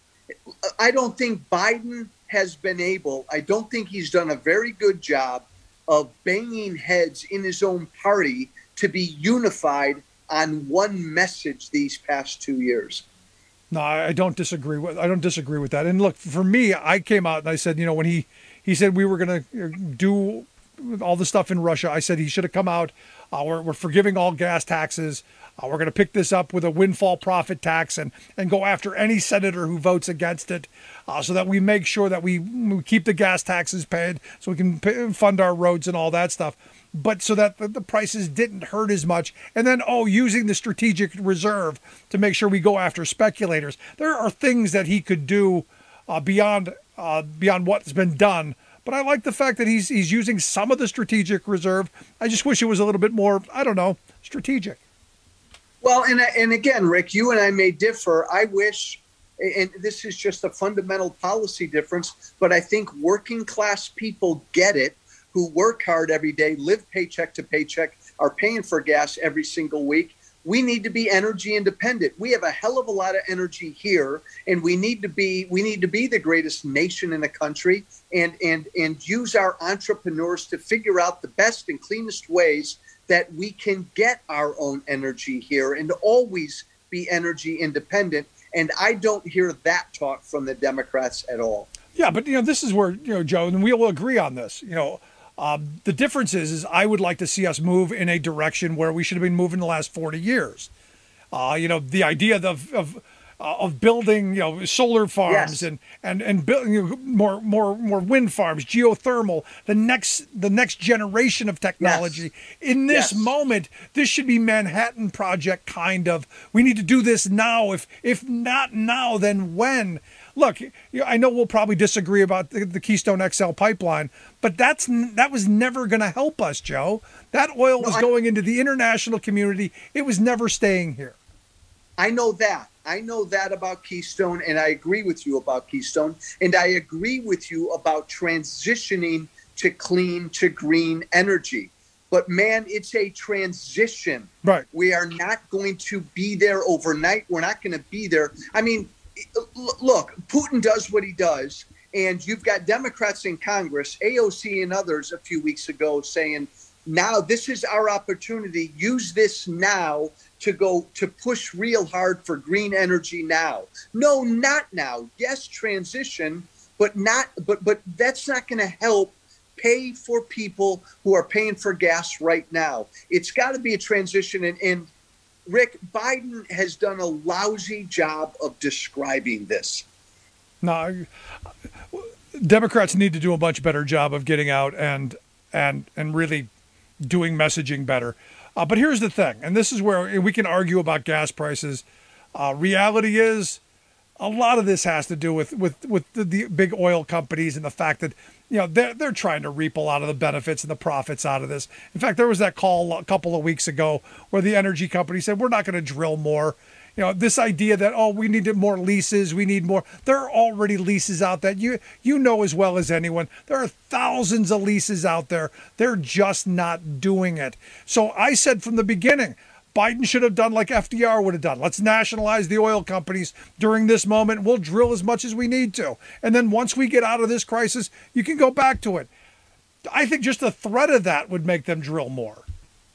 I don't think Biden has been able, I don't think he's done a very good job of banging heads in his own party to be unified on one message these past 2 years. No, I don't disagree with that. And look, for me, I came out and I said, when he said we were going to do all the stuff in Russia, I said he should have come out. We're forgiving all gas taxes. We're going to pick this up with a windfall profit tax and go after any senator who votes against it, so that we make sure that we keep the gas taxes paid so we can fund our roads and all that stuff. But so that the prices didn't hurt as much. And then, using the strategic reserve to make sure we go after speculators. There are things that he could do beyond what's been done. But I like the fact that he's using some of the strategic reserve. I just wish it was a little bit more, strategic. Well, and again, Rick, you and I may differ. I wish, and this is just a fundamental policy difference, but I think working class people get it, who work hard every day, live paycheck to paycheck, are paying for gas every single week. We need to be energy independent. We have a hell of a lot of energy here, and we need to be the greatest nation in the country and use our entrepreneurs to figure out the best and cleanest ways that we can get our own energy here and always be energy independent. And I don't hear that talk from the Democrats at all. Yeah, but this is where Joe, and we'll agree on this. The difference is I would like to see us move in a direction where we should have been moving the last 40 years. The idea of building, solar farms, yes, and building more wind farms, geothermal, the next generation of technology. Yes. In this moment, this should be Manhattan Project kind of. We need to do this now. If not now, then when? Look, I know we'll probably disagree about the Keystone XL pipeline, but that was never going to help us, Joe. That oil was going into the international community. It was never staying here. I know that. I know that about Keystone, and I agree with you about Keystone, and I agree with you about transitioning to clean, to green energy. But man, it's a transition. Right. We are not going to be there overnight. We're not going to be there. I mean, look, Putin does what he does, and you've got Democrats in Congress, AOC and others a few weeks ago saying, now this is our opportunity. Use this now to push real hard for green energy now. No, not now. Yes, transition, but that's not going to help pay for people who are paying for gas right now. It's got to be a transition. And Rick, Biden has done a lousy job of describing this. No, Democrats need to do a much better job of getting out and really doing messaging better. But here's the thing, and this is where we can argue about gas prices. Reality is, a lot of this has to do with the big oil companies and the fact that they're trying to reap a lot of the benefits and the profits out of this. In fact, there was that call a couple of weeks ago where the energy company said we're not going to drill more. This idea that, we need more leases, we need more. There are already leases out there. You know as well as anyone, there are thousands of leases out there. They're just not doing it. So I said from the beginning, Biden should have done like FDR would have done. Let's nationalize the oil companies during this moment. We'll drill as much as we need to. And then once we get out of this crisis, you can go back to it. I think just the threat of that would make them drill more.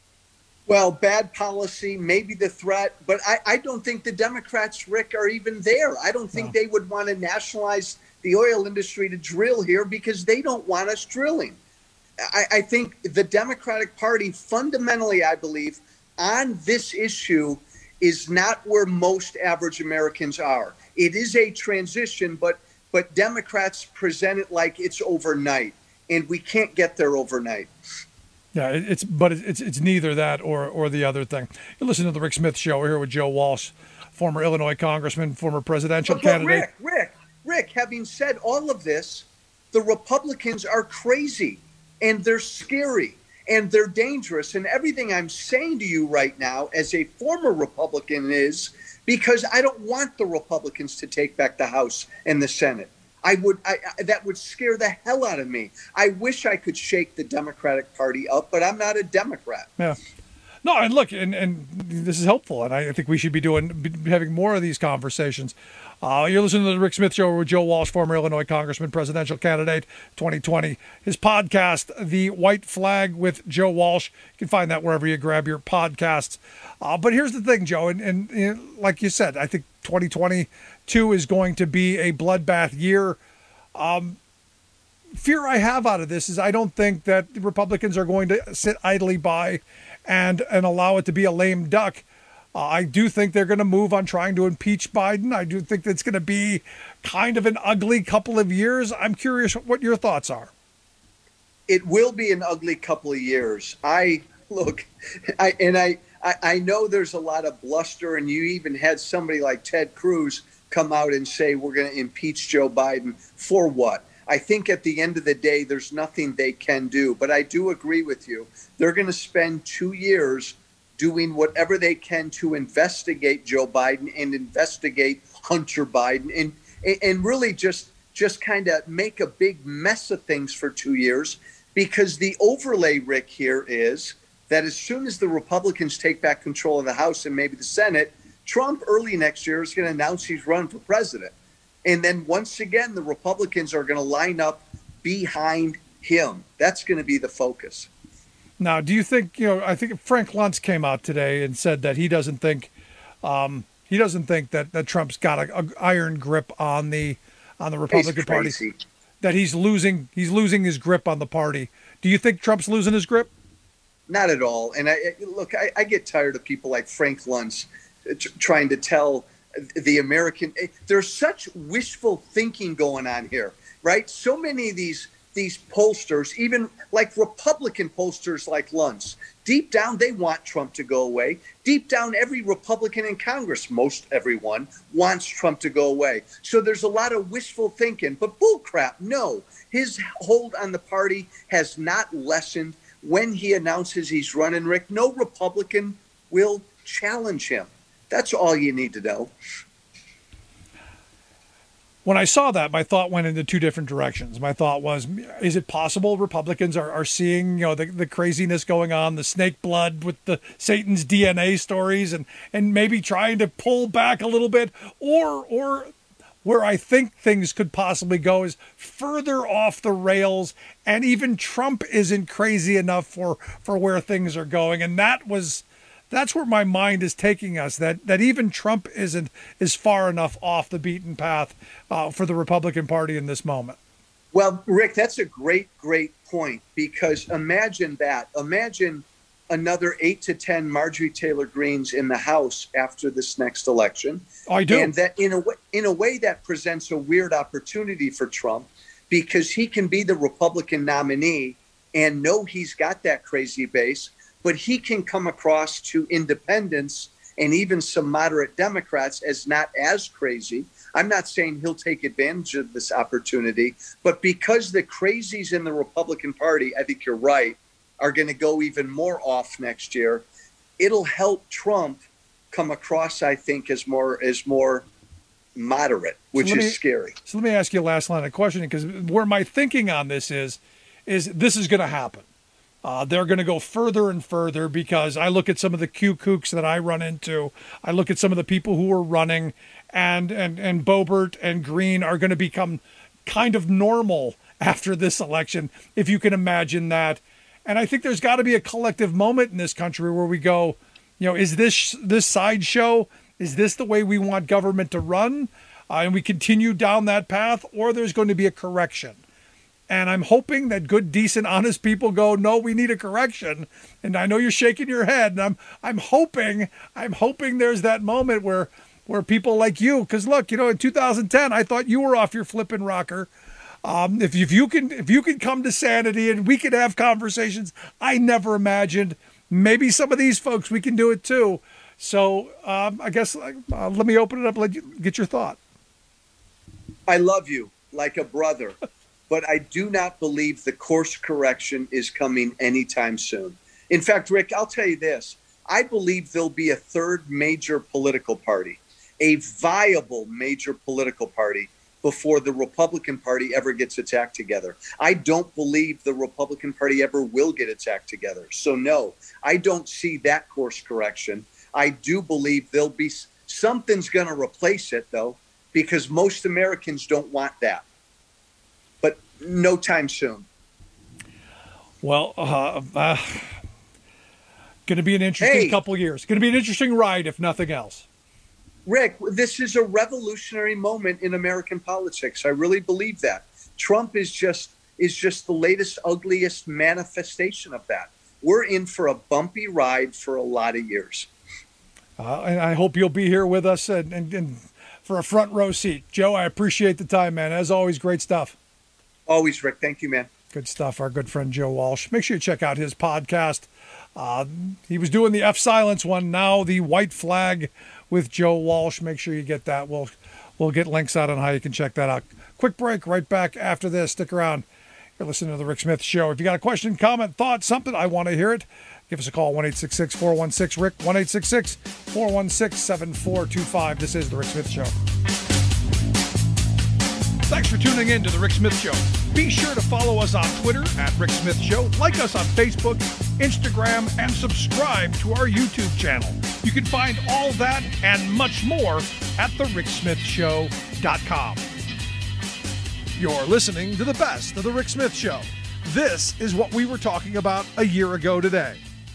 Well, bad policy, maybe the threat, but I don't think the Democrats, Rick, are even there. I don't think they would want to nationalize the oil industry to drill here because they don't want us drilling. I think the Democratic Party fundamentally, I believe, on this issue is not where most average Americans are. It is a transition, but Democrats present it like it's overnight, and we can't get there overnight. Yeah, it's neither that or the other thing. You listen to the Rick Smith Show. We're here with Joe Walsh, former Illinois congressman, former presidential candidate. Rick, having said all of this, the Republicans are crazy, and they're scary, and they're dangerous. And everything I'm saying to you right now as a former Republican is because I don't want the Republicans to take back the House and the Senate. That would scare the hell out of me. I wish I could shake the Democratic Party up, but I'm not a Democrat. Yeah. No, and look, and this is helpful, and I think we should be having more of these conversations. You're listening to the Rick Smith Show with Joe Walsh, former Illinois congressman, presidential candidate, 2020. His podcast, The White Flag with Joe Walsh. You can find that wherever you grab your podcasts. But here's the thing, Joe, and like you said, I think 2022 is going to be a bloodbath year. Fear I have out of this is I don't think that the Republicans are going to sit idly by and allow it to be a lame duck. I do think they're going to move on trying to impeach Biden. I do think it's going to be kind of an ugly couple of years. I'm curious what your thoughts are. It will be an ugly couple of years. I know there's a lot of bluster, and you even had somebody like Ted Cruz come out and say we're going to impeach Joe Biden for what? I think at the end of the day, there's nothing they can do. But I do agree with you. They're going to spend 2 years doing whatever they can to investigate Joe Biden and investigate Hunter Biden and really just kind of make a big mess of things for 2 years, because the overlay, Rick, here is that as soon as the Republicans take back control of the House and maybe the Senate, Trump early next year is going to announce he's running for president. And then once again, the Republicans are going to line up behind him. That's going to be the focus. Now, do you think, I think Frank Luntz came out today and said that he doesn't think that Trump's got an iron grip on the Republican Party, that he's losing his grip on the party. Do you think Trump's losing his grip? Not at all. And I get tired of people like Frank Luntz trying to tell the American, there's such wishful thinking going on here, right? So many of these pollsters, even like Republican pollsters like Luntz, deep down, they want Trump to go away. Deep down, every Republican in Congress, most everyone, wants Trump to go away. So there's a lot of wishful thinking, but bullcrap, no. His hold on the party has not lessened. When he announces he's running, Rick, no Republican will challenge him. That's all you need to know. When I saw that, my thought went into two different directions. My thought was, is it possible Republicans are seeing, the craziness going on, the snake blood with the Satan's DNA stories, and maybe trying to pull back a little bit, or where I think things could possibly go is further off the rails, and even Trump isn't crazy enough for where things are going, and that's where my mind is taking us, that even Trump is far enough off the beaten path for the Republican Party in this moment. Well, Rick, that's a great point, because imagine that. Imagine another 8 to 10 Marjorie Taylor Greenes in the House after this next election. I do. And that in a way that presents a weird opportunity for Trump, because he can be the Republican nominee and know he's got that crazy base, but he can come across to independents and even some moderate Democrats as not as crazy. I'm not saying he'll take advantage of this opportunity, but because the crazies in the Republican Party, I think you're right, are going to go even more off next year, it'll help Trump come across, I think, as more moderate, which is scary. So let me ask you a last line of questioning, because where my thinking on this is this is going to happen. They're going to go further and further, because I look at some of the kooks that I run into. I look at some of the people who are running, and Boebert and Green are going to become kind of normal after this election, if you can imagine that. And I think there's got to be a collective moment in this country where we go, is this sideshow? Is this the way we want government to run? And we continue down that path, or there's going to be a correction. And I'm hoping that good, decent, honest people go, no, we need a correction. And I know you're shaking your head. And I'm hoping there's that moment where people like you, because look, in 2010, I thought you were off your flipping rocker. If you can come to sanity and we can have conversations, I never imagined. Maybe some of these folks, we can do it too. So I guess let me open it up, let you get your thought. I love you like a brother. But I do not believe the course correction is coming anytime soon. In fact, Rick, I'll tell you this. I believe there'll be a third major political party, a viable major political party, before the Republican Party ever gets its act together. I don't believe the Republican Party ever will get its act together. So no, I don't see that course correction. I do believe there'll be something's going to replace it, though, because most Americans don't want that. No time soon. Well, going to be an interesting couple years. Going to be an interesting ride, if nothing else. Rick, this is a revolutionary moment in American politics. I really believe that. Trump is just the latest, ugliest manifestation of that. We're in for a bumpy ride for a lot of years. And I hope you'll be here with us and for a front row seat. Joe, I appreciate the time, man. As always, great stuff. Always, Rick. Thank you, man. Good stuff. Our good friend Joe Walsh. Make sure you check out his podcast. He was doing the F Silence one, now the White Flag with Joe Walsh. Make sure you get that. We'll get links out on how you can check that out. Quick break right back after this. Stick around. You're listening to The Rick Smith Show. If you got a question, comment, thought, something, I want to hear it. Give us a call, 1-866-416-RICK, 1-866-416-7425. This is The Rick Smith Show. Thanks for tuning in to The Rick Smith Show. Be sure to follow us on Twitter at Rick Smith Show, like us on Facebook, Instagram, and subscribe to our YouTube channel. You can find all that and much more at thericksmithshow.com. You're listening to the best of The Rick Smith Show. This is what we were talking about a year ago today.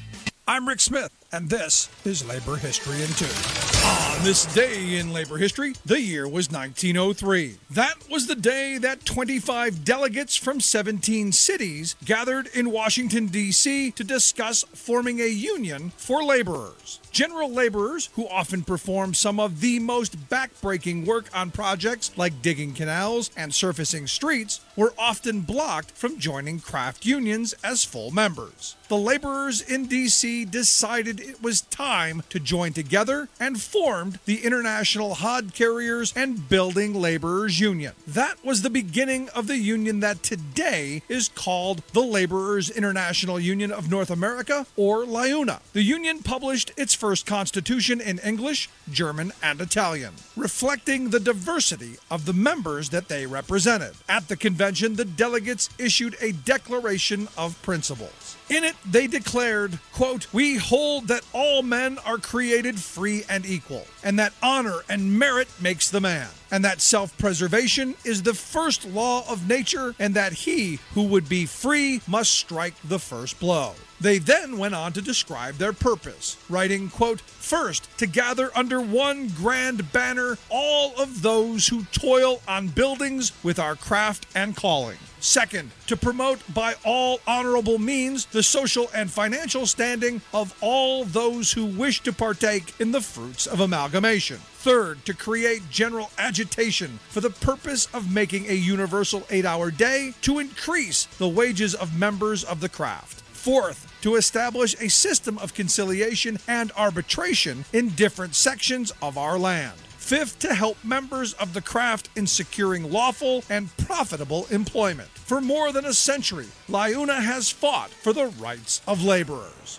I'm Rick Smith, and this is Labor History in 2. On this day in labor history, the year was 1903. That was the day that 25 delegates from 17 cities gathered in Washington, D.C. to discuss forming a union for laborers. General laborers, who often perform some of the most backbreaking work on projects like digging canals and surfacing streets, were often blocked from joining craft unions as full members. The laborers in D.C. decided it was time to join together and formed the International Hod Carriers and Building Laborers Union. That was the beginning of the union that today is called the Laborers International Union of North America, or LIUNA. The union published its first constitution in English, German, and Italian, reflecting the diversity of the members that they represented. At the convention, the delegates issued a Declaration of Principles. In it, they declared, quote, "We hold that all men are created free and equal, and that honor and merit makes the man, and that self-preservation is the first law of nature, and that he who would be free must strike the first blow." They then went on to describe their purpose, writing, quote, "First, to gather under one grand banner all of those who toil on buildings with our craft and calling. Second, to promote by all honorable means the social and financial standing of all those who wish to partake in the fruits of amalgamation. Third, to create general agitation for the purpose of making a universal 8-hour day to increase the wages of members of the craft. Fourth, to establish a system of conciliation and arbitration in different sections of our land. Fifth, to help members of the craft in securing lawful and profitable employment. For more than a century, LIUNA has fought for the rights of laborers."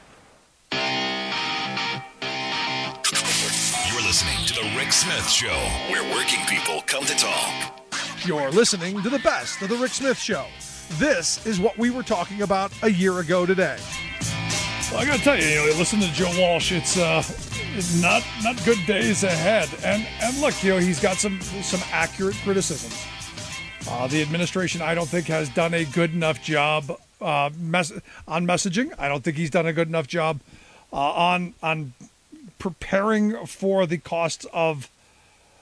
You're listening to The Rick Smith Show, where working people come to talk. You're listening to the best of The Rick Smith Show. This is what we were talking about a year ago today. Well, I got to tell you, you listen to Joe Walsh, it's not good days ahead. And look, he's got some accurate criticisms. The administration, I don't think, has done a good enough job on messaging. I don't think he's done a good enough job on preparing for the costs of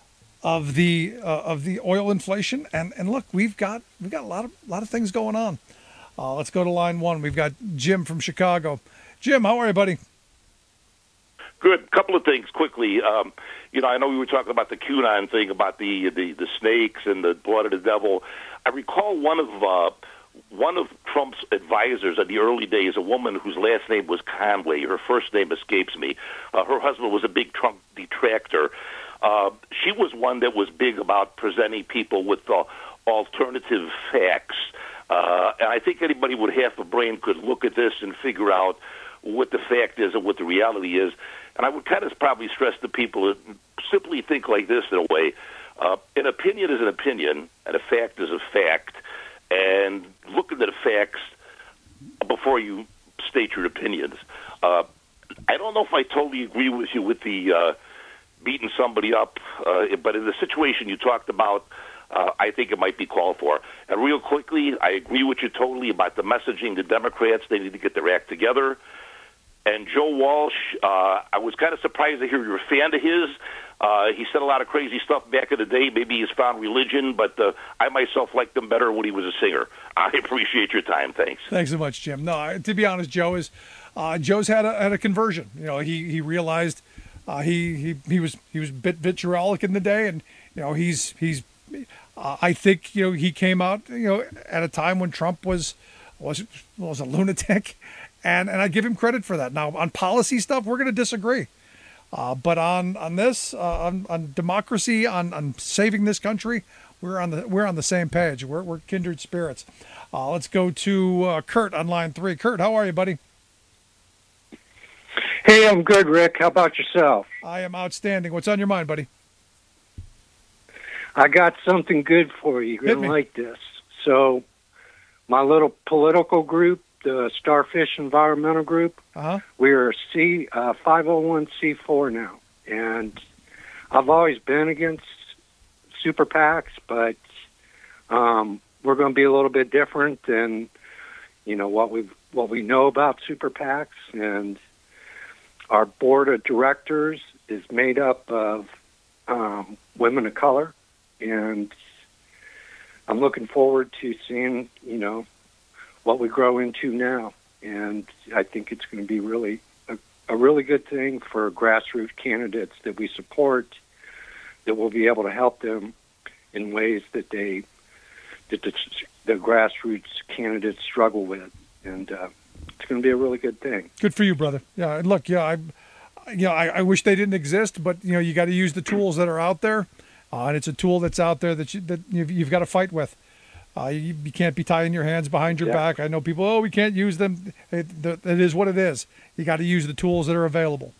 of the oil inflation. And look, we've got a lot of things going on. Let's go to line one. We've got Jim from Chicago. Jim, how are you, buddy? Good. Couple of things quickly. I know we were talking about the QAnon thing about the snakes and the blood of the devil. I recall one of Trump's advisors in the early days, a woman whose last name was Conway. Her first name escapes me. Her husband was a big Trump detractor. She was one that was big about presenting people with alternative facts. And I think anybody with half a brain could look at this and figure out what the fact is and what the reality is. And I would kind of probably stress to people to simply think like this in a way. An opinion is an opinion, and a fact is a fact. And look at the facts before you state your opinions. I don't know if I totally agree with you with the beating somebody up, but in the situation you talked about, I think it might be called for. And real quickly, I agree with you totally about the messaging. The Democrats, they need to get their act together. And Joe Walsh, I was kind of surprised to hear you're a fan of his. He said a lot of crazy stuff back in the day. Maybe he's found religion, but I myself liked him better when he was a singer. I appreciate your time. Thanks. Thanks so much, Jim. No, to be honest, Joe's had a conversion. He realized he was a bit vitriolic in the day, and he's I think he came out at a time when Trump was a lunatic. And I give him credit for that. Now, on policy stuff, we're going to disagree. But on this, on democracy, on saving this country, we're on the same page. We're kindred spirits. Let's go to Kurt on line 3. Kurt, how are you, buddy? Hey, I'm good, Rick. How about yourself? I am outstanding. What's on your mind, buddy? I got something good for you. You're going to like this. So, my little political group, the Starfish Environmental Group, we're a 501c4 now. And I've always been against super PACs, but we're going to be a little bit different than, what we know about super PACs. And our board of directors is made up of women of color. And I'm looking forward to seeing, what we grow into now. And I think it's going to be really a really good thing for grassroots candidates that we support, that will be able to help them in ways that the grassroots candidates struggle with. And it's going to be a really good thing. Good for you, brother. Yeah, and look, I wish they didn't exist, but you got to use the tools that are out there, and it's a tool that's out there that you've got to fight with. You can't be tying your hands behind your back. I know people, we can't use them. It is what it is. You got to use the tools that are available.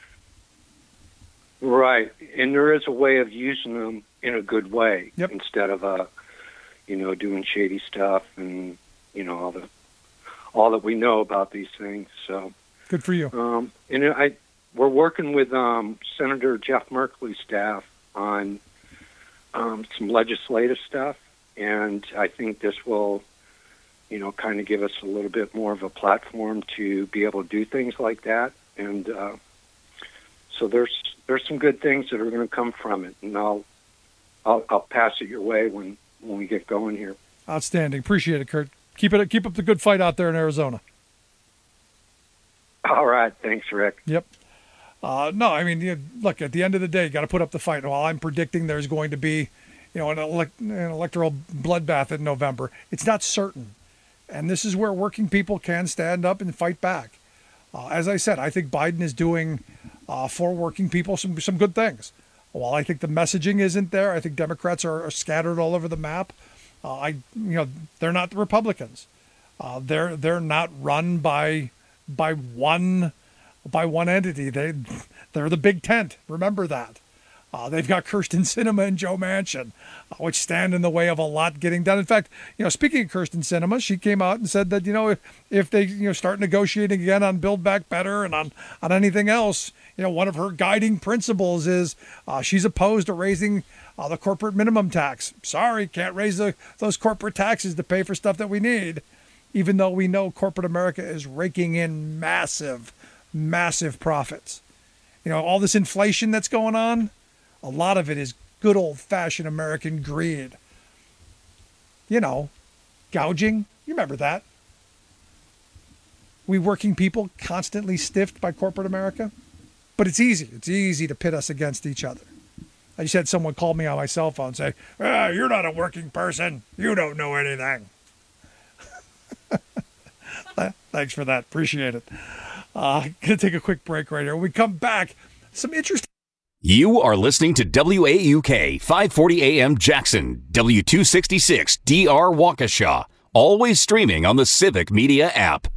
Right, and there is a way of using them in a good way instead of doing shady stuff and all that we know about these things. So good for you. And we're working with Senator Jeff Merkley's staff on some legislative stuff. And I think this will, kind of give us a little bit more of a platform to be able to do things like that. And so there's some good things that are going to come from it. And I'll pass it your way when we get going here. Outstanding. Appreciate it, Kurt. Keep up the good fight out there in Arizona. All right. Thanks, Rick. Yep. No, I mean, look, at the end of the day, you got to put up the fight. While I'm predicting there's going to be an electoral bloodbath in November, it's not certain. And this is where working people can stand up and fight back. As I said, I think Biden is doing for working people some good things. While I think the messaging isn't there, I think Democrats are scattered all over the map. They're not the Republicans. They're not run by one entity. They're the big tent. Remember that. They've got Kyrsten Sinema and Joe Manchin, which stand in the way of a lot getting done. In fact, speaking of Kyrsten Sinema, she came out and said that, if they, start negotiating again on Build Back Better and on anything else, one of her guiding principles is she's opposed to raising the corporate minimum tax. Sorry, can't raise those corporate taxes to pay for stuff that we need, even though we know corporate America is raking in massive, massive profits. All this inflation that's going on, a lot of it is Good old-fashioned American greed. You know, gouging. You remember that. We working people constantly stiffed by corporate America. But it's easy. It's easy to pit us against each other. I just had someone call me on my cell phone and say, you're not a working person. You don't know anything. Thanks for that. Appreciate it. Going to take a quick break right here. When we come back, some interesting... You are listening to WAUK 540 AM Jackson, W266 DR Waukesha, always streaming on the Civic Media app.